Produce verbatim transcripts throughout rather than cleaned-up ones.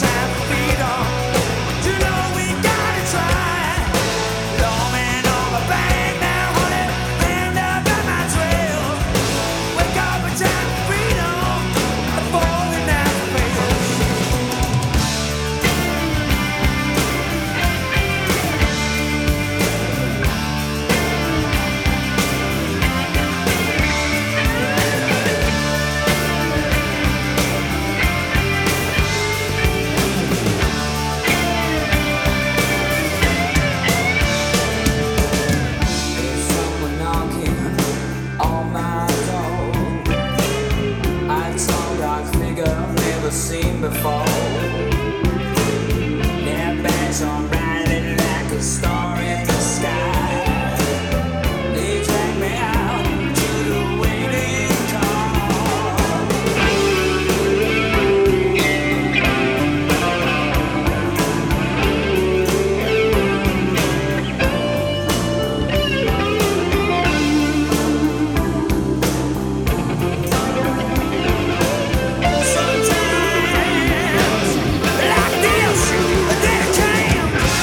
time for freedom. You know we gotta try. Lawman on my back now, honey, hand up on my trail. Wake up, it's time for freedom. Before the night fails. There's someone knocking on my door. A tall dark figure I've never seen before. Their bags on riding like a star in the sky. They drag me out to the waiting car. Sometimes, like this, they can.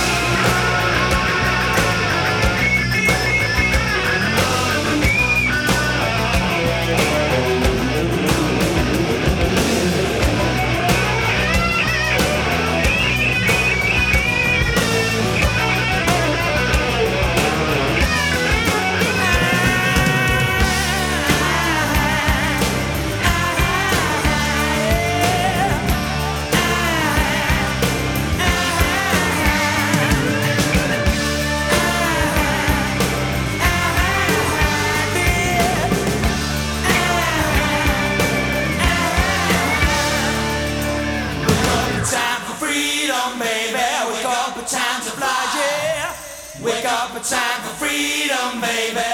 Time for freedom, baby. Wake up, it's time to fly, yeah. Wake up, it's time for freedom, baby.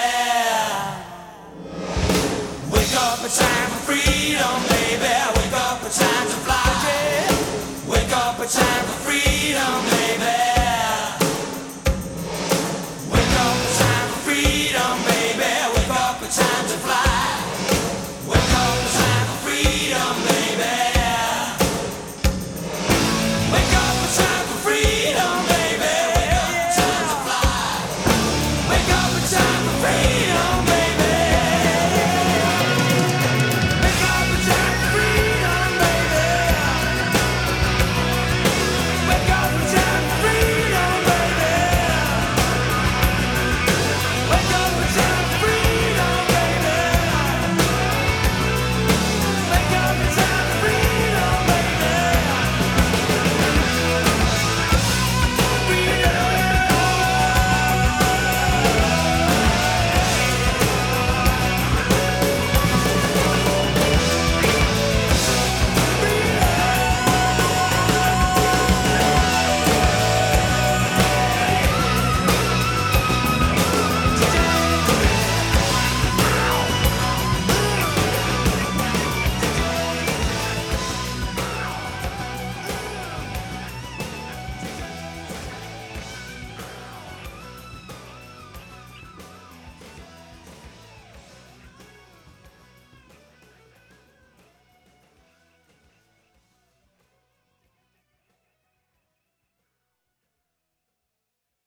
Wake up, it's time for freedom, baby. Wake up, it's time to fly, yeah. Wake up, it's time for freedom, baby.